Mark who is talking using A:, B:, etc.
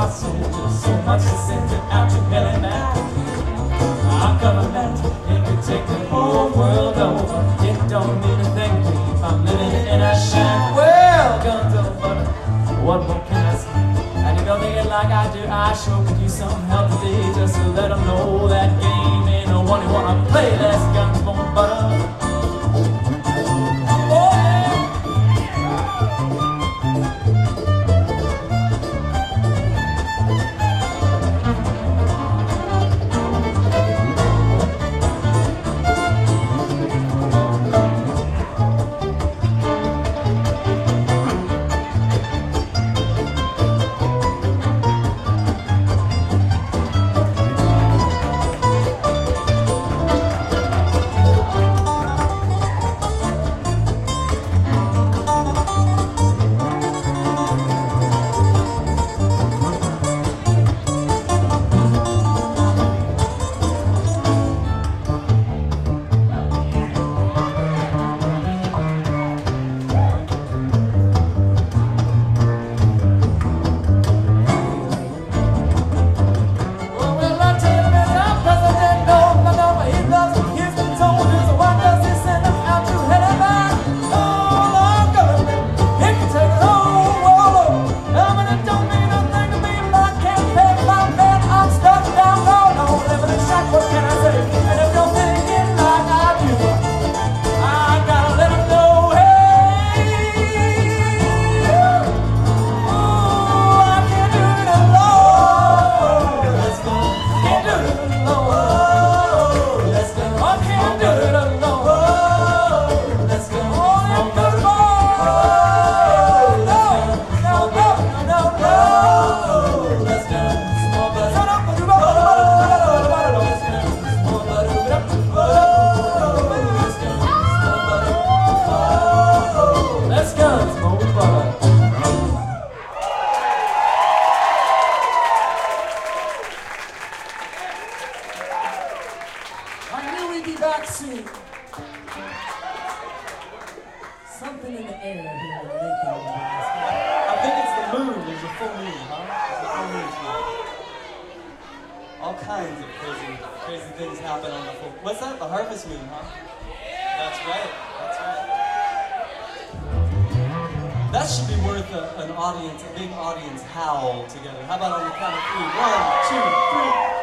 A: our soldiers, so much to send it out to hell and back. Our government, it could take the whole world over. It don't mean a thing to me if I'm living in a shack. Well, guns over butter, what more can I say? And you know they get like I do, I sure could use some help today, just to let them know that game ain't no one who wanna play. Less guns, more butter. Back soon. Something in the air here in Lincoln. I think it's the moon. There's a full moon, huh? There's a full moon tonight. All kinds of crazy things happen on the full. What's that? The harvest moon, huh? That's right. That's right. That should be worth an audience, a big audience howl together. How about on the count of 3? 1, 2, 3.